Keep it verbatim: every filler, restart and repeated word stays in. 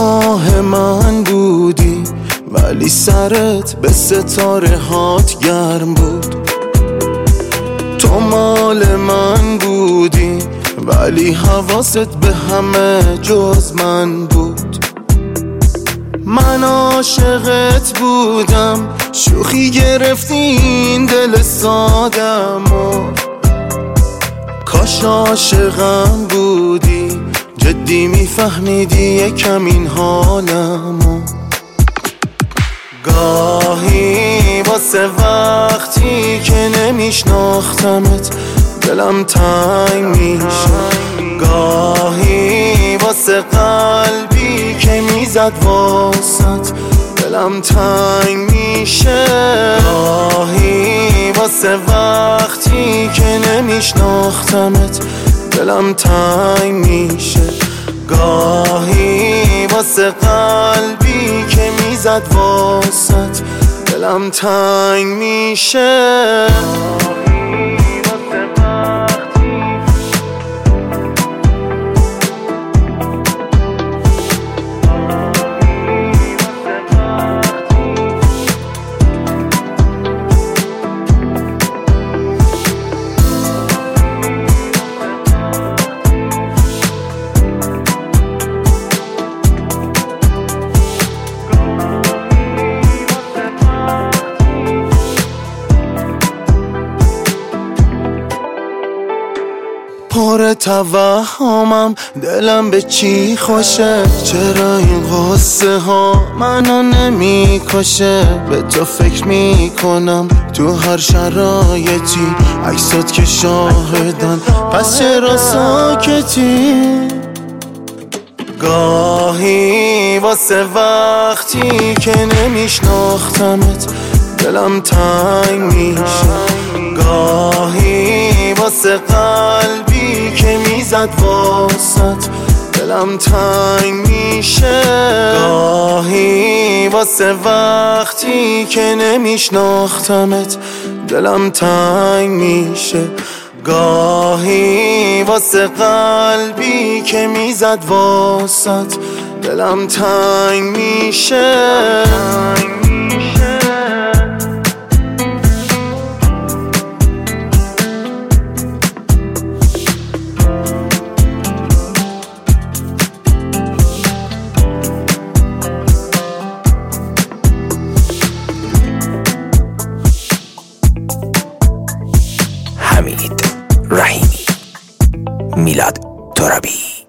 ماه من بودی ولی سرت به ستاره هات گرم بود. تو مال من بودی ولی حواست به همه جز من بود. من عاشقت بودم، شوخی گرفتی این دل سادمو. کاش عاشقم بودی، جدی میفهمیدی یکم این حالمو. گاهی واسه وقتی که نمیشناختمت دلم تنگ میشه. گاهی واسه قلبی که میزد واسط دلم تنگ میشه. گاهی واسه وقتی که نمیشناختمت دلم تنگ میشه. گاهی واسه قلبی که میزد واسط دلم تنگ میشه. پر توهمم، دلم به چی خوشه؟ چرا این قصه ها منو نمی کشه؟ به تو فکر میکنم تو هر شرایطی، عکسات که شاهدن پس چرا ساکتی؟ گاهی واسه وقتی که نمیشناختمت دلم تنگ میشه. گاهی واسه قلبی که میزد واسط دلم تنگ میشه. گاهی واسه وقتی که نمیشناختمت دلم تنگ میشه. گاهی واسه قلبی که میزد واسط دلم تنگ میشه. حمید رحیمی، میلاد ترابی.